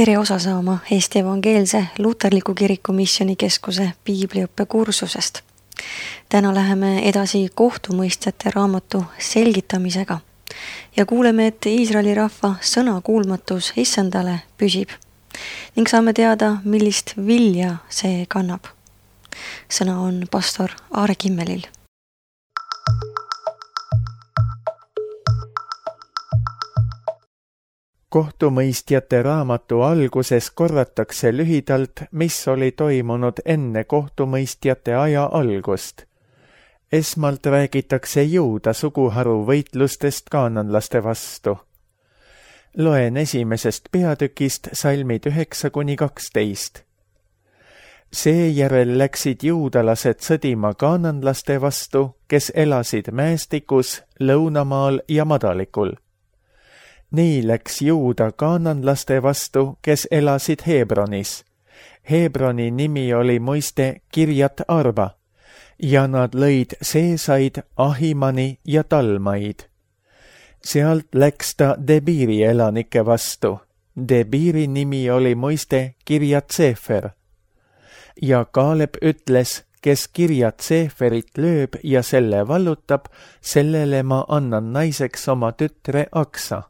Tere osa saama Eesti Evangeelse Luterliku Kiriku Missioonikeskuse piibliõppekursusest. Täna läheme edasi kohtumõistjate raamatu selgitamisega ja kuuleme, et Iisraeli rahva sõnakuulmatus issandale püsib ning saame teada, millist vilja see kannab. Sõna on pastor Aare Kimmelil. Kohtumõistjate raamatu alguses korratakse lühidalt, mis oli toimunud enne kohtumõistjate aja algust. Esmalt räägitakse Juuda suguharu võitlustest kaananlaste vastu. Loen esimesest peatükist salmid 9-12. Seejärel läksid juudalased sõdima kaananlaste vastu, kes elasid mäestikus, lõunamaal ja madalikul. Nii läks Juuda kaananlaste vastu, kes elasid Hebronis. Hebroni nimi oli muiste Kirjat Arba ja nad lõid Seesaid, Ahimani ja Talmaid. Sealt läks ta Debiri elanike vastu. Debiri nimi oli muiste Kirjat Sefer. Ja Kaaleb ütles, kes Kirjat Seferit lööb ja selle vallutab, sellele ma annan naiseks oma tütre Aksa.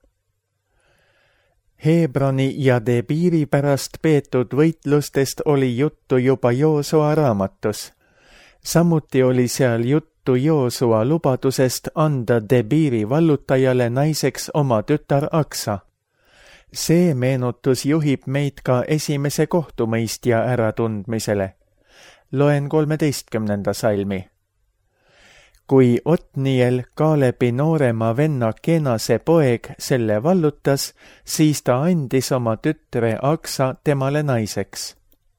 Hebroni ja Debiri pärast peetud võitlustest oli juttu juba Joosua raamatus. Samuti oli seal juttu Joosua lubadusest anda Debiri vallutajale naiseks oma tütar Aksa. See meenutus juhib meid ka esimese kohtumõistja äratundmisele. Loen 13. salmi. Kui Otniel, Kaalebi noorema venna Kenase poeg, selle vallutas, siis ta andis oma tütre Aksa temale naiseks.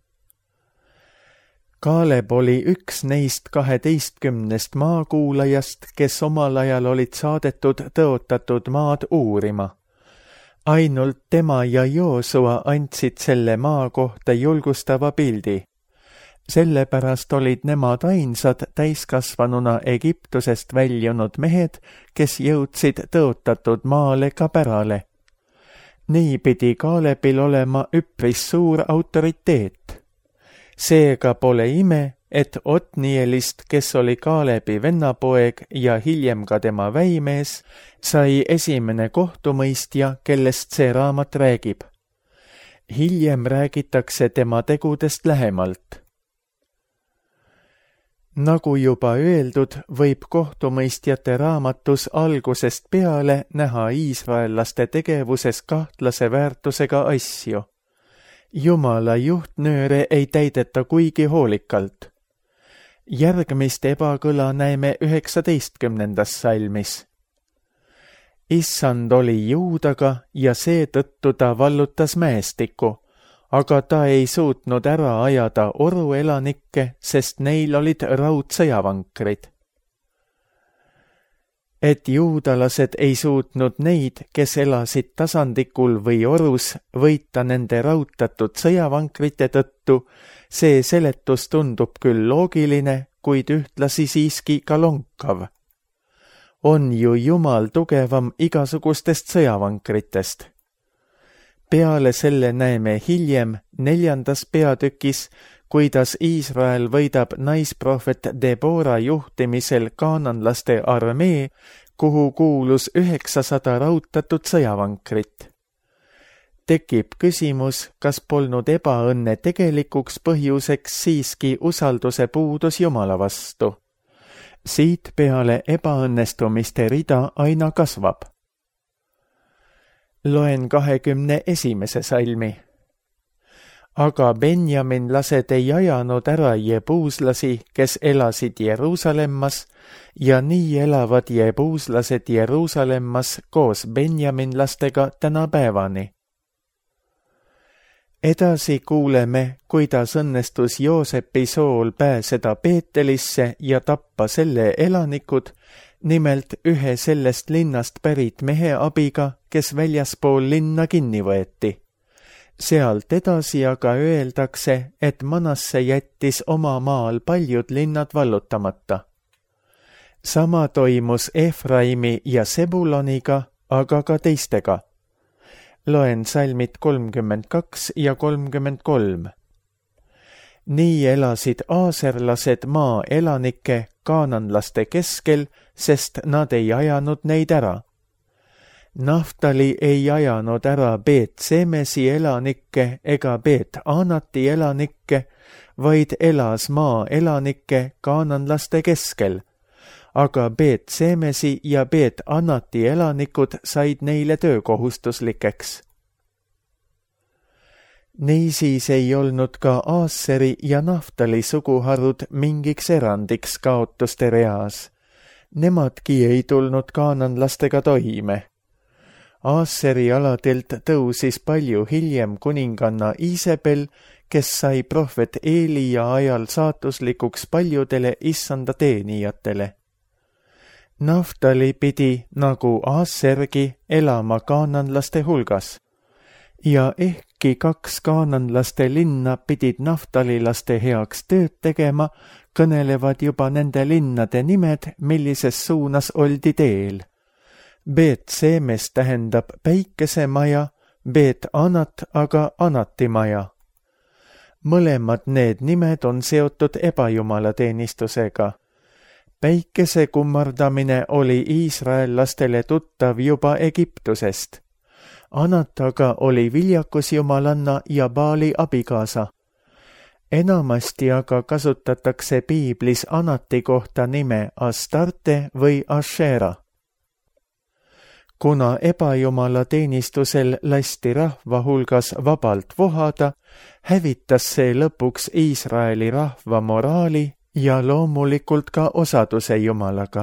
Kaaleb oli üks neist 12 maakuulajast, kes omal ajal olid saadetud tõotatud maad uurima. Ainult tema ja Joosua andsid selle maa kohta julgustava pildi. Sellepärast olid nemad ainsad täiskasvanuna Egiptusest väljunud mehed, kes jõudsid tõotatud maale ka pärale. Nii pidi Kaalebil olema üpris suur autoriteet. Seega pole ime, et Otnielist, kes oli Kaalebi vennapoeg ja hiljem ka tema väimees, sai esimene kohtumõistja, kellest see raamat räägib. Hiljem räägitakse tema tegudest lähemalt. Nagu juba öeldud, võib kohtumõistjate raamatus algusest peale näha iisraellaste tegevuses kahtlase väärtusega asju. Jumala juhtnööre ei täideta kuigi hoolikalt. Järgmist ebakõla näeme 19. salmis. Issand oli Juudaga ja seetõttu ta vallutas mäestiku, aga ta ei suutnud ära ajada oruelanikke, sest neil olid raudsõjavankrid. Et juudalased ei suutnud neid, kes elasid tasandikul või orus, võita nende raudtatud sõjavankrite tõttu, see seletus tundub küll loogiline, kuid ühtlasi siiski ka lonkav. On ju Jumal tugevam igasugustest sõjavankritest. Peale selle näeme hiljem 4. peatükis, kuidas Iisrael võidab naisprohvet Debora juhtimisel kaananlaste armee, kuhu kuulus 900 raudtatud sõjavankrit. Tekib küsimus, kas polnud ebaõnne tegelikuks põhjuseks siiski usalduse puudus Jumala vastu. Siit peale ebaõnnestumiste rida aina kasvab. Loen 21. salmi. Aga benjaminlased ei ajanud ära jebuuslasi, kes elasid Jeruusalemmas, ja nii elavad jebuuslased Jeruusalemmas koos benjaminlastega tänapäevani. Edasi kuuleme, kuidas õnnestus Joosepi sool pääseda Peetelisse ja tappa selle elanikud, nimelt ühe sellest linnast pärit mehe abiga, kes väljaspool linna kinni võeti. Sealt edasi aga öeldakse, et Manasse jättis oma maal paljud linnad vallutamata. Sama toimus Efraimi ja Sebuloniga, aga ka teistega. loen salmid 32 ja 33. Nii elasid aaserlased maa elanike kaananlaste keskel, sest nad ei ajanud neid ära. Naftali ei ajanud ära Beet-Semesi elanikke ega Beet-Anati elanikke, vaid elas maa elanike kaananlaste keskel, aga Beet-Semesi ja Beet-Anati elanikud said neile töökohustuslikeks. Niisiis ei olnud ka Aasseri ja Naftali suguharud mingiks erandiks kaotuste reas. Nemadki ei tulnud kaananlastega toime. Aasseri aladelt tõusis palju hiljem kuninganna Iisebel, kes sai prohvet Eelia ajal saatuslikuks paljudele issanda teenijatele. Naftali pidi, nagu Aassergi, elama kaananlaste hulgas. Ja ehkki 2 kaananlaste linna pidid naftalilaste heaks tööd tegema, kõnelevad juba nende linnade nimed, millises suunas oldi teel. Beet-Semes tähendab päikesemaja, Beet-Anat aga Anatimaja. Mõlemad need nimed on seotud ebajumalateenistusega. Päikese kummardamine oli iisraellastele tuttav juba Egiptusest. Anat aga oli viljakusjumalanna ja Baali abikaasa. Enamasti aga kasutatakse piiblis Anati kohta nime Astarte või Ashera. Kuna ebajumalateenistusel lasti rahva hulgas vabalt vohada, hävitas see lõpuks Iisraeli rahva moraali ja loomulikult ka osaduse jumalaga.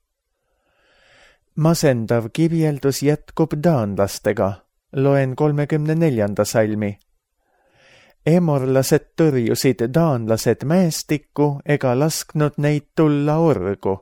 Masendav kirjeldus jätkub daanlastega. Loen 34. salmi. Emorlased tõrjusid daanlased mäestikku ega lasknud neid tulla orgu.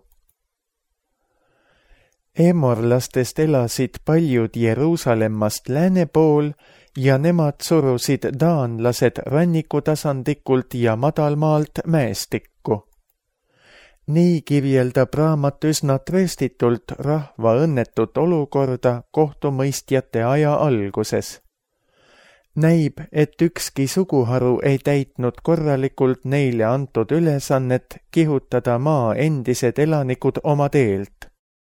Emorlastest elasid paljud Jeruusalemmast lääne pool ja nemad surusid daanlased rannikutasandlikult ja madalmaalt mäestikku. Nii kirjeldab raamat üsna trööstitult rahva õnnetut olukorda kohtumõistjate aja alguses. Näib, et ükski suguharu ei täitnud korralikult neile antud ülesannet kihutada maa endised elanikud oma teelt.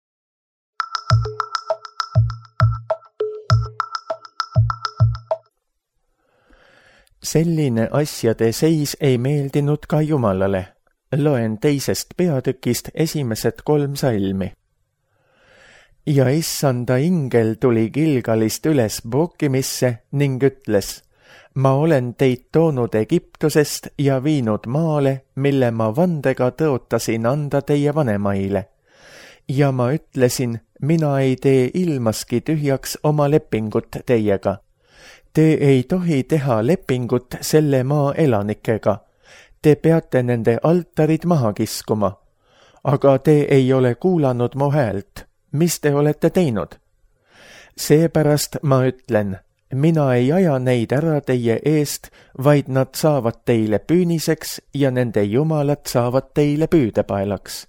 Selline asjade seis ei meeldinud ka Jumalale. Loen 2. peatükist esimesed 3 salmi. Ja issanda ingel tuli Gilgalist üles Bookimisse ning ütles, ma olen teid toonud Egiptusest ja viinud maale, mille ma vandega tõotasin anda teie vanemaile. Ja ma ütlesin, mina ei tee ilmaski tühjaks oma lepingut teiega. Te ei tohi teha lepingut selle maa elanikega. Te peate nende altarid maha kiskuma. Aga te ei ole kuulanud mu häält. Mis te olete teinud? Seepärast ma ütlen, mina ei aja neid ära teie eest, vaid nad saavad teile püüniseks ja nende jumalad saavad teile püüdepaelaks.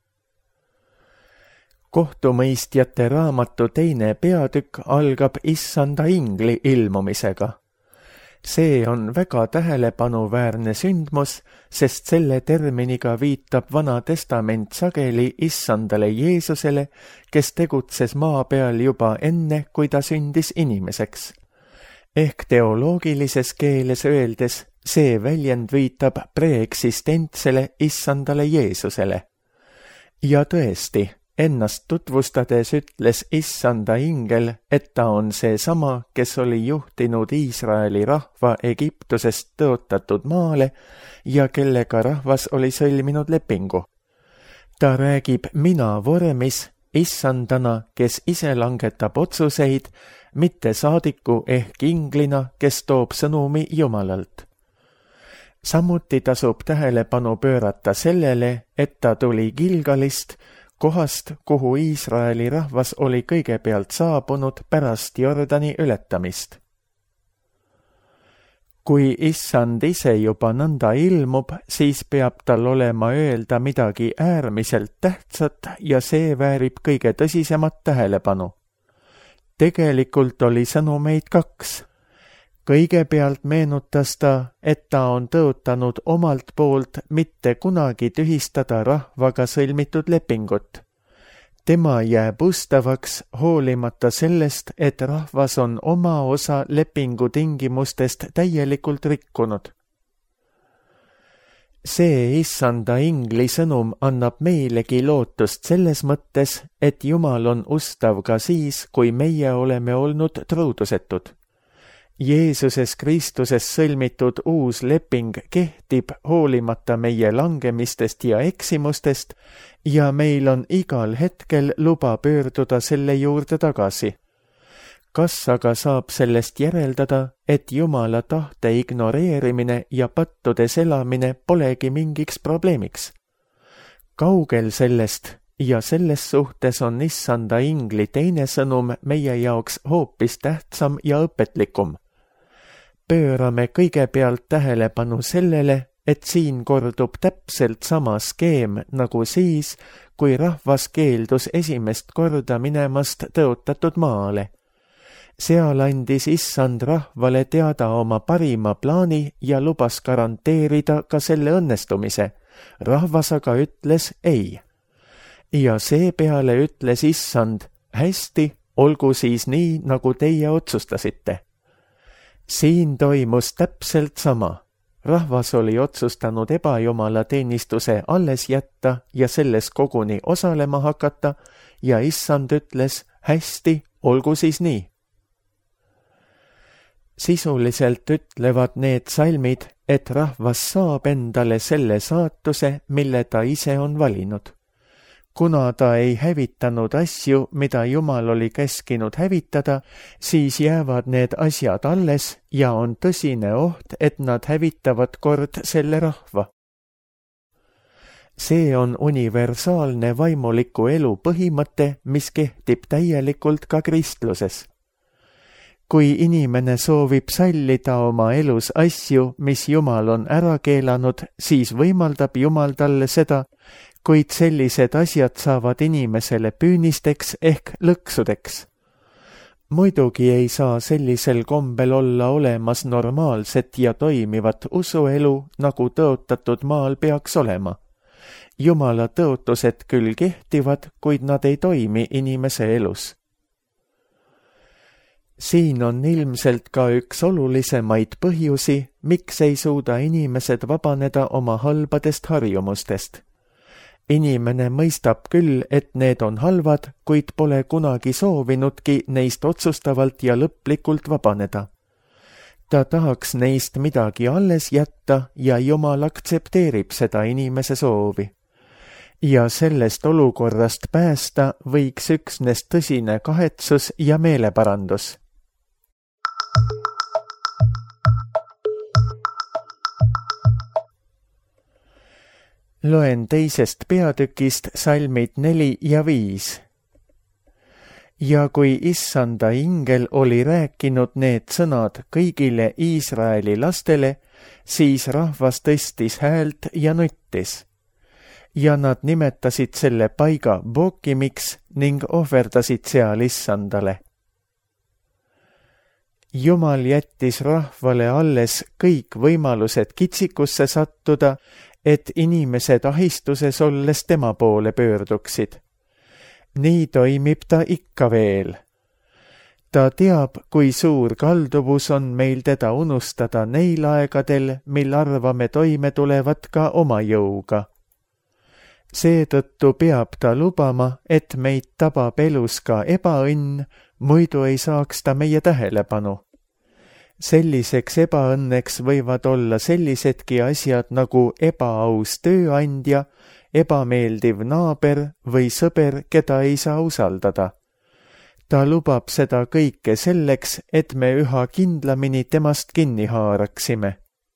Kohtumõistjate raamatu 2. peatükk algab issanda ingli ilmumisega. See on väga tähelepanuväärne sündmus, sest selle terminiga viitab Vana Testament sageli issandale Jeesusele, kes tegutses maa peal juba enne, kui ta sündis inimeseks. Ehk teoloogilises keeles öeldes, see väljend viitab preeksistentsele issandale Jeesusele. Ja tõesti, ennast tutvustades ütles issanda ingel, et ta on seesama, kes oli juhtinud Iisraeli rahva Egiptusest tõotatud maale ja kellega rahvas oli sõlminud lepingu. Ta räägib mina vormis issandana, kes ise langetab otsuseid, mitte saadiku ehk inglina, kes toob sõnumi Jumalalt. Samuti tasub tähelepanu pöörata sellele, et ta tuli Gilgalist, kohast, kuhu Iisraeli rahvas oli kõigepealt saabunud pärast Jordani ületamist. Kui issand ise juba nõnda ilmub, siis peab tal olema öelda midagi äärmiselt tähtsat ja see väärib kõige tõsisemat tähelepanu. Tegelikult oli sõnumeid 2. Kõigepealt meenutas ta, et ta on tõotanud omalt poolt mitte kunagi tühistada rahvaga sõlmitud lepingut. Tema jääb ustavaks hoolimata sellest, et rahvas on oma osa lepingu tingimustest täielikult rikkunud. See issanda ingli sõnum annab meilegi lootust selles mõttes, et Jumal on ustav ka siis, kui meie oleme olnud truudusetud. Jeesuses Kristuses sõlmitud uus leping kehtib hoolimata meie langemistest ja eksimustest ja meil on igal hetkel luba pöörduda selle juurde tagasi. Kas aga saab sellest järeldada, et Jumala tahte ignoreerimine ja pattudes elamine polegi mingiks probleemiks? Kaugel sellest ja selles suhtes on issanda ingli teine sõnum meie jaoks hoopis tähtsam ja õpetlikum. Pöörame kõigepealt tähelepanu sellele, et siin kordub täpselt sama skeem nagu siis, kui rahvas keeldus esimest korda minemast tõotatud maale. Seal andis issand rahvale teada oma parima plaani ja lubas garanteerida ka selle õnnestumise. Rahvas aga ütles ei. Ja seepeale ütles issand, hästi, olgu siis nii, nagu teie otsustasite. Siin toimus täpselt sama. Rahvas oli otsustanud ebajumala teenistuse alles jätta ja selles koguni osalema hakata ja issand ütles, hästi, olgu siis nii. Sisuliselt ütlevad need salmid, et rahvas saab endale selle saatuse, mille ta ise on valinud. Kuna ta ei hävitanud asju, mida Jumal oli käskinud hävitada, siis jäävad need asjad alles ja on tõsine oht, et nad hävitavad kord selle rahva. See on universaalne vaimuliku elu põhimõte, mis kehtib täielikult ka kristluses. Kui inimene soovib sallida oma elus asju, mis Jumal on ära keelanud, siis võimaldab Jumal talle seda, kuid sellised asjad saavad inimesele püünisteks ehk lõksudeks. Muidugi ei saa sellisel kombel olla olemas normaalset ja toimivat usuelu, nagu tõotatud maal peaks olema. Jumala tõotused küll kehtivad, kuid nad ei toimi inimese elus. Siin on ilmselt ka üks olulisemaid põhjusi, miks ei suuda inimesed vabaneda oma halbadest harjumustest. Inimene mõistab küll, et need on halvad, kuid pole kunagi soovinudki neist otsustavalt ja lõplikult vabaneda. Ta tahaks neist midagi alles jätta ja Jumal aktsepteerib seda inimese soovi. Ja sellest olukorrast päästa võiks üksnes tõsine kahetsus ja meeleparandus. Loen teisest peatükist salmid 4 ja 5. Ja kui issanda ingel oli rääkinud need sõnad kõigile Iisraeli lastele, siis rahvas tõstis häält ja nuttis. Ja nad nimetasid selle paiga Bokimiks ning ohverdasid seal issandale. Jumal jättis rahvale alles kõik võimalused kitsikusse sattuda, et inimesed ahistuses olles tema poole pöörduksid. Nii toimib ta ikka veel. Ta teab, kui suur kalduvus on meil teda unustada neil aegadel, mil arvame toime tulevat ka oma jõuga. Seetõttu peab ta lubama, et meid tabab elus ka ebaõnn, muidu ei saaks ta meie tähelepanu. Selliseks ebaõnneks võivad olla sellisedki asjad nagu ebaaus tööandja, ebameeldiv naaber või sõber, keda ei saa usaldada. Ta lubab seda kõike selleks, et me üha kindlamini temast kinni haaraksime.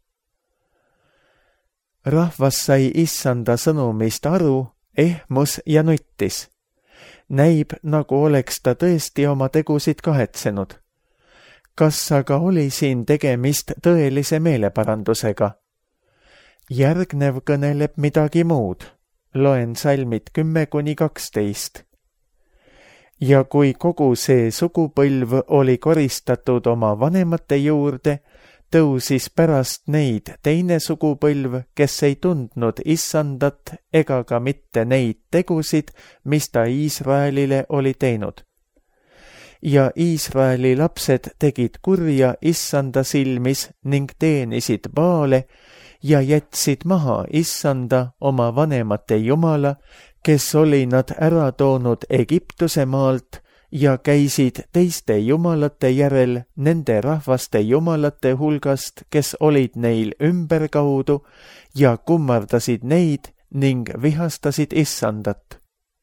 Rahvas sai issanda sõnumist aru, ehmus ja nuttis. Näib, nagu oleks ta tõesti oma tegusid kahetsenud. Kas aga oli siin tegemist tõelise meeleparandusega? Järgnev kõneleb midagi muud. Loen salmid 10-12. ja kui kogu see sugupõlv oli koristatud oma vanemate juurde, tõusis pärast neid teine sugupõlv, kes ei tundnud Issandat ega ka mitte neid tegusid, mis ta Iisraelile oli teinud. Ja Iisraeli lapsed tegid kurja Issanda silmis ning teenisid Baale ja jätsid maha Issanda oma vanemate jumala, kes oli nad ära toonud Egiptuse maalt, ja käisid teiste jumalate järel nende rahvaste jumalate hulgast, kes olid neil ümberkaudu, ja kummardasid neid ning vihastasid Issandat.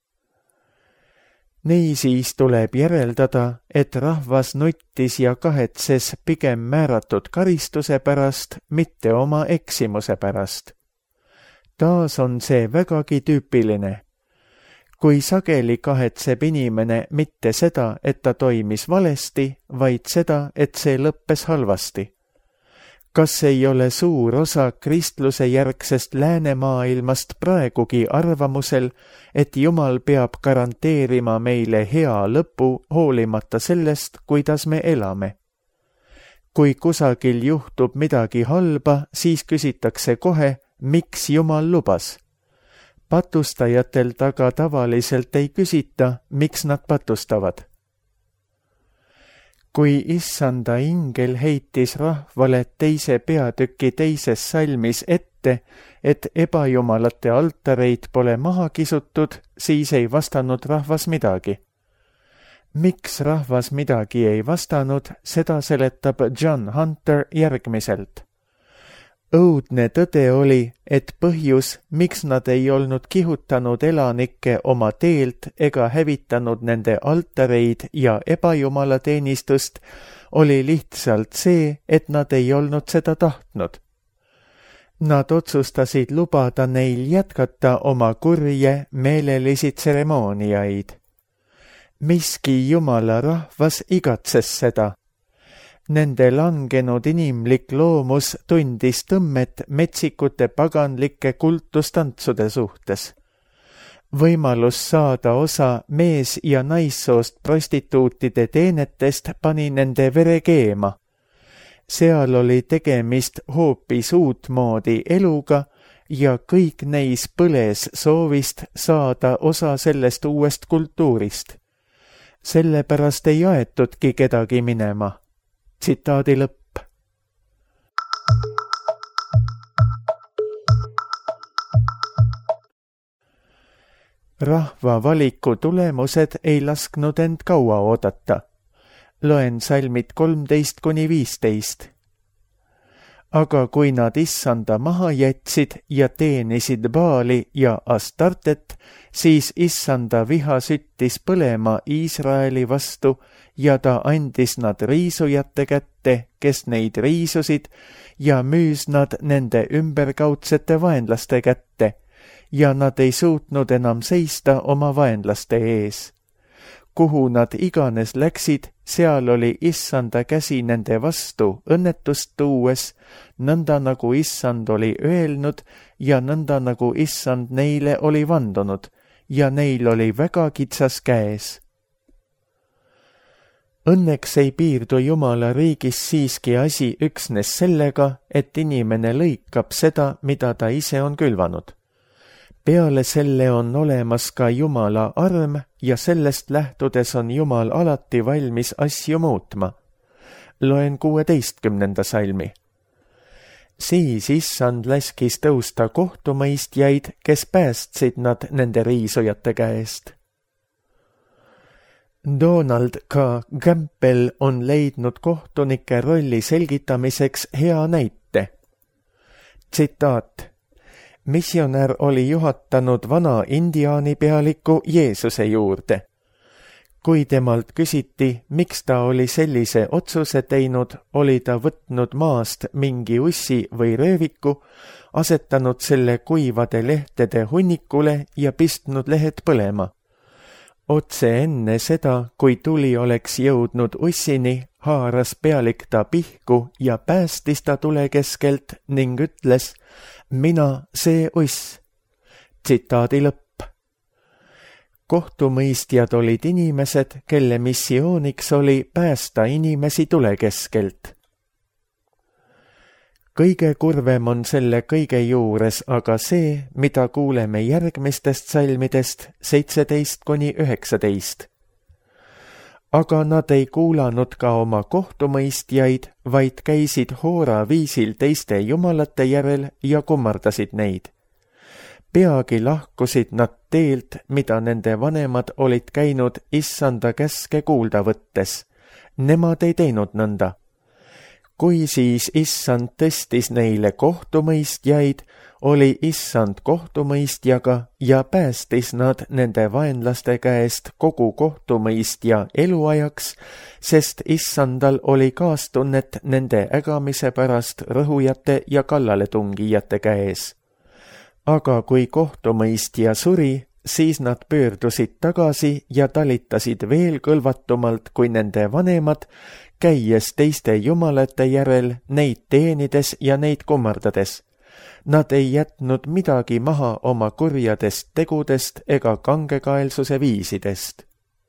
Niisiis tuleb järeldada, et rahvas nuttis ja kahetses pigem määratud karistuse pärast, mitte oma eksimuse pärast. Taas on see vägagi tüüpiline. Kui sageli kahetseb inimene mitte seda, et ta toimis valesti, vaid seda, et see lõppes halvasti. Kas ei ole suur osa kristluse järgsest läänemaailmast praegugi arvamusel, et Jumal peab garanteerima meile hea lõpu hoolimata sellest, kuidas me elame? Kui kusagil juhtub midagi halba, siis küsitakse kohe, miks Jumal lubas. Patustajatel taga tavaliselt ei küsita, miks nad patustavad. Kui Issanda ingel heitis rahvale teise peatüki teises salmis ette, et ebajumalate altareid pole maha kisutud, siis ei vastanud rahvas midagi. Miks rahvas midagi ei vastanud, seda seletab John Hunter järgmiselt. Õudne tõde oli, et põhjus, miks nad ei olnud kihutanud elanikke oma teelt ega hävitanud nende altareid ja ebajumalateenistust, oli lihtsalt see, et nad ei olnud seda tahtnud. Nad otsustasid lubada neil jätkata oma kurje meelelisi tseremooniaid. Miski Jumala rahvas igatses seda. Nende langenud inimlik loomus tundis tõmmet metsikute paganlike kultustantsude suhtes. Võimalus saada osa mees- ja naissoost prostituutide teenetest pani nende vere keema. Seal oli tegemist hoopis uutmoodi eluga ja kõik neis põles soovist saada osa sellest uuest kultuurist. Sellepärast ei aetudki kedagi minema. Tsitaadi lõpp. Rahva valiku tulemused ei lasknud end kaua oodata. Loen salmid 13-15. Aga kui nad Issanda maha jätsid ja teenisid Baali ja Astartet, siis Issanda viha süttis põlema Iisraeli vastu ja ta andis nad riisujate kätte, kes neid riisusid, ja müüs nad nende ümberkaudsete vaenlaste kätte, ja nad ei suutnud enam seista oma vaenlaste ees. Kuhu nad iganes läksid, seal oli Issanda käsi nende vastu õnnetust tuues, nõnda nagu Issand oli öelnud ja nõnda nagu Issand neile oli vandunud, ja neil oli väga kitsas käes. Õnneks ei piirdu Jumala riigis siiski asi üksnes sellega, et inimene lõikab seda, mida ta ise on külvanud. Peale selle on olemas ka Jumala arm ja sellest lähtudes on Jumal alati valmis asju muutma. Loen 16. salmi. Siis Issand laskis tõusta kohtumõistjaid, kes päästsid nad nende riisujate käest. Donald K. Campbell on leidnud kohtunike rolli selgitamiseks hea näite. Tsitaat. Missionär oli juhatanud vana indiaani pealiku Jeesuse juurde. Kui temalt küsiti, miks ta oli sellise otsuse teinud, oli ta võtnud maast mingi ussi või rööviku, asetanud selle kuivade lehtede hunnikule ja pistnud lehed põlema. Otse enne seda, kui tuli oleks jõudnud ussini, haaras pealik ta pihku ja päästis ta tule keskelt ning ütles, mina see uss. Tsitaadi lõpp. kohtumõistjad olid inimesed, kelle missiooniks oli päästa inimesi tule keskelt. Kõige kurvem on selle kõige juures aga see, mida kuuleme järgmistest salmidest 17–19. Aga nad ei kuulanud ka oma kohtumõistjaid, vaid käisid hoora viisil teiste jumalate järel ja kummardasid neid. Peagi lahkusid nad teelt, mida nende vanemad olid käinud issanda käske kuulda võttes. Nemad ei teinud nõnda. Kui siis issand tõstis neile kohtumõistjaid, oli issand kohtumõistjaga ja päästis nad nende vaenlaste käest kogu kohtumõistja eluajaks, sest issandal oli kaastunnet nende ägamise pärast rõhujate ja kallaletungijate käes. Aga kui kohtumõistja suri, siis nad pöördusid tagasi ja talitasid veel kõlvatumalt kui nende vanemad, käies teiste jumalate järel, neid teenides ja neid kummardades. Nad ei jätnud midagi maha oma kurjadest tegudest ega kangekaelsuse viisidest.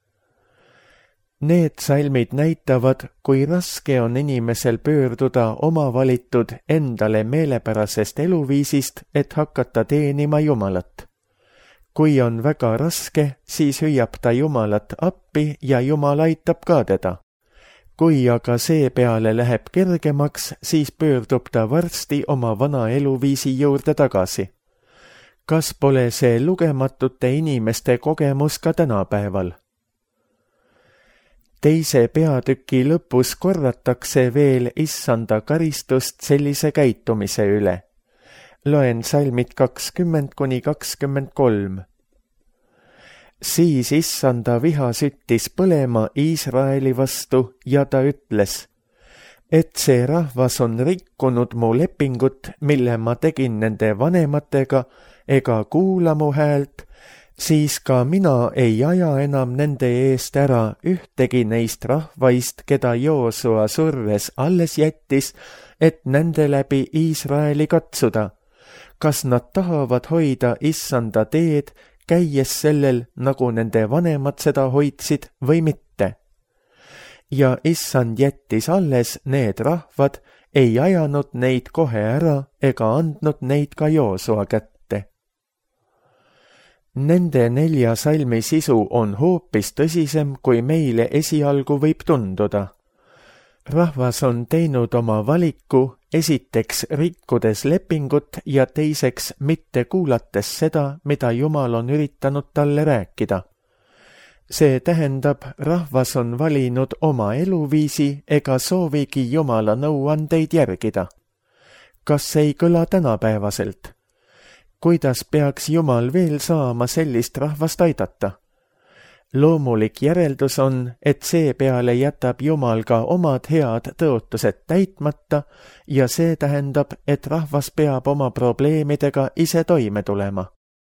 Need salmid näitavad, kui raske on inimesel pöörduda oma valitud endale meelepärasest eluviisist, et hakata teenima Jumalat. Kui on väga raske, siis hüüab ta Jumalat appi ja Jumal aitab ka teda. Kui aga see peale läheb kergemaks, siis pöördub ta varsti oma vana eluviisi juurde tagasi. Kas pole see lugematute inimeste kogemus ka tänapäeval? Teise peatüki lõpus korratakse veel issanda karistust sellise käitumise üle. Loen salmid 20–23. Siis issanda viha süttis põlema Iisraeli vastu ja ta ütles, et see rahvas on rikkunud mu lepingut, mille ma tegin nende vanematega, ega kuula mu häält, siis ka mina ei aja enam nende eest ära ühtegi neist rahvaist, keda Joosua surres alles jättis, et nende läbi Iisraeli katsuda. Kas nad tahavad hoida issanda teed, käies sellel, nagu nende vanemad seda hoidsid, või mitte? Ja issand jättis alles need rahvad, ei ajanud neid kohe ära ega andnud neid ka Joosua kätte. Nende 4 salmi sisu on hoopis tõsisem, kui meile esialgu võib tunduda. Rahvas on teinud oma valiku, esiteks rikkudes lepingut ja teiseks mitte kuulates seda, mida Jumal on üritanud talle rääkida. See tähendab, rahvas on valinud oma eluviisi ega soovigi Jumala nõuandeid järgida. Kas ei kõla tänapäevaselt? Kuidas peaks Jumal veel saama sellist rahvast aidata? Loomulik järeldus on, et seepeale jätab Jumal ka omad head tõotused täitmata ja see tähendab, et rahvas peab oma probleemidega ise toime tulema.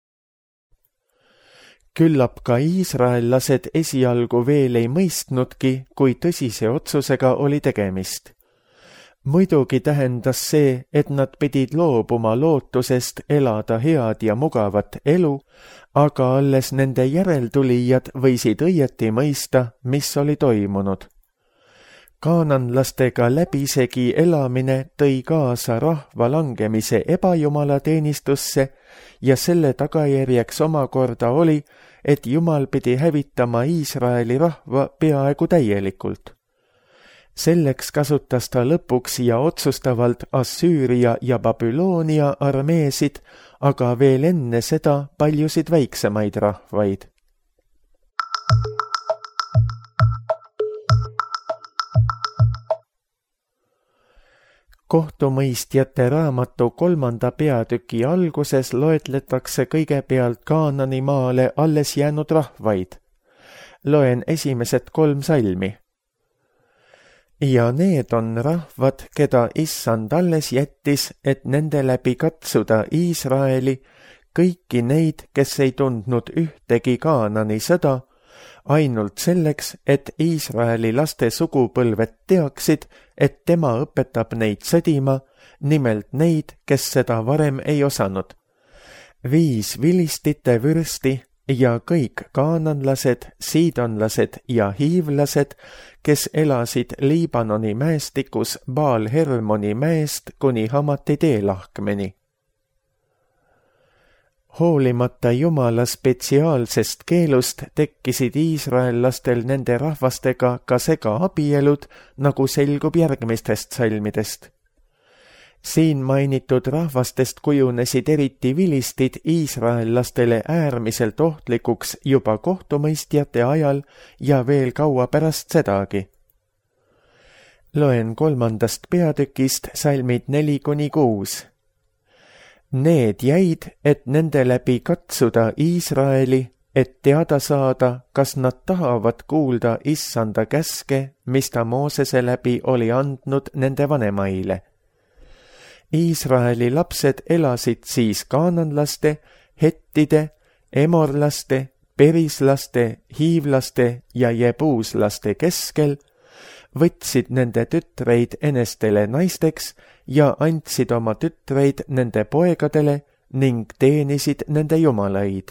Küllap ka iisraellased esialgu veel ei mõistnudki, kui tõsise otsusega oli tegemist. Muidugi tähendas see, et nad pidid loobuma lootusest elada head ja mugavat elu, aga alles nende järeltulijad võisid õieti mõista, mis oli toimunud. Kaananlastega läbisegi elamine tõi kaasa rahva langemise ebajumala teenistusse ja selle tagajärjeks omakorda oli, et Jumal pidi hävitama Iisraeli rahva peaaegu täielikult. Selleks kasutas ta lõpuks ja otsustavalt Assüüria ja Babyloonia armeesid, aga veel enne seda paljusid väiksemaid rahvaid. Kohtumõistjate raamatu 3. peatüki alguses loetletakse kõigepealt Kaanani maale alles jäänud rahvaid. Loen esimesed 3 salmi. Ja need on rahvad, keda issand alles jättis, et nende läbi katsuda Iisraeli, kõiki neid, kes ei tundnud ühtegi Kaanani sõda, ainult selleks, et Iisraeli laste sugupõlved teaksid, et tema õpetab neid sõdima, nimelt neid, kes seda varem ei osanud. 5 vilistite vürsti, ja kõik kaananlased, siidonlased ja hiivlased, kes elasid Liibanoni mäestikus Baal-Hermoni mäest kuni Hamati teelahkmeni. Hoolimata Jumala spetsiaalsest keelust tekkisid iisraellastel nende rahvastega ka segaabielud, nagu selgub järgmistest salmidest. Siin mainitud rahvastest kujunesid eriti vilistid iisraellastele äärmiselt ohtlikuks juba kohtumõistjate ajal ja veel kaua pärast sedagi. Loen 3. peatükist salmid 4-6. Need jäid, et nende läbi katsuda Iisraeli, et teada saada, kas nad tahavad kuulda Issanda käske, mis ta Moosese läbi oli andnud nende vanemaile. Iisraeli lapsed elasid siis kaananlaste, hettide, emorlaste, perislaste, hiivlaste ja jebuuslaste keskel, võtsid nende tütreid enestele naisteks ja andsid oma tütreid nende poegadele ning teenisid nende jumalaid.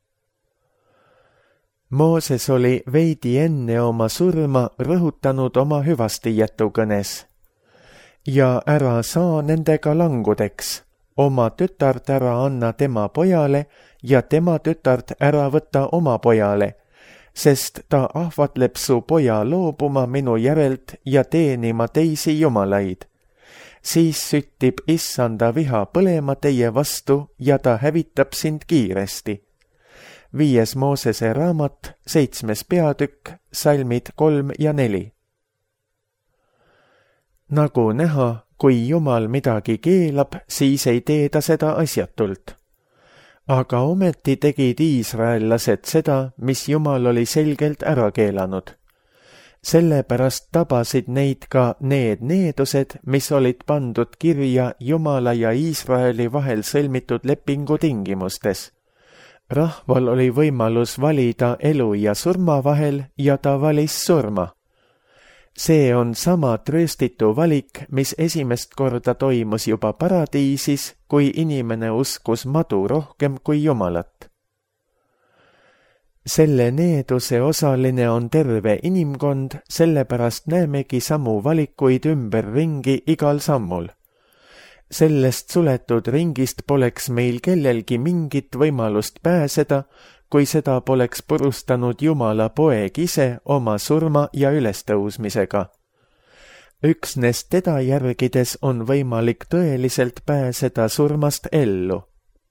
Mooses oli veidi enne oma surma rõhutanud oma hüvastijätukõnes. Ja ära saa nendega langudeks, oma tütart ära anna tema pojale ja tema tütart ära võtta oma pojale, sest ta ahvatleb su poja loobuma minu järelt ja teenima teisi jumalaid. Siis süttib Issanda viha põlema teie vastu ja ta hävitab sind kiiresti. 5. Moosese raamat, 7. peatükk, salmid 3 ja 4. Nagu näha, kui Jumal midagi keelab, siis ei tee ta seda asjatult. Aga ometi tegid iisraellased seda, mis Jumal oli selgelt ära keelanud. Sellepärast tabasid neid ka need needused, mis olid pandud kirja Jumala ja Iisraeli vahel sõlmitud lepingu tingimustes. Rahval oli võimalus valida elu ja surma vahel ja ta valis surma. See on sama trööstitu valik, mis esimest korda toimus juba paradiisis, kui inimene uskus madu rohkem kui Jumalat. Selle needuse osaline on terve inimkond, sellepärast näemegi samu valikuid ümberringi igal sammul. Sellest suletud ringist poleks meil kellelgi mingit võimalust pääseda, kui seda poleks purustanud Jumala poeg ise oma surma ja ülestõusmisega. Üksnes teda järgides on võimalik tõeliselt pääseda surmast ellu.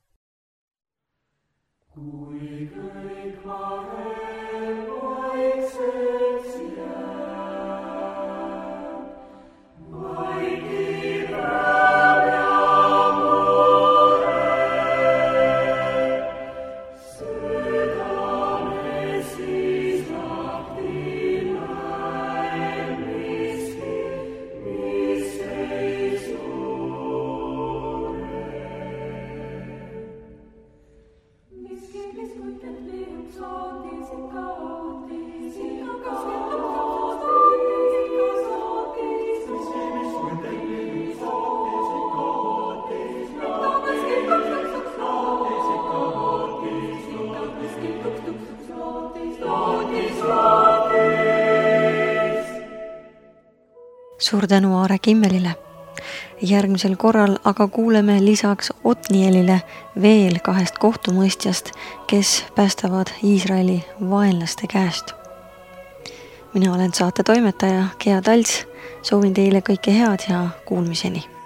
Suur tänu Aare Kimmelile. Järgmisel korral aga kuuleme lisaks Otnielile veel 2 kohtumõistjast, kes päästavad Iisraeli vaenlaste käest. Mina olen saate toimetaja Gea Talts, soovin teile kõike head ja kuulmiseni.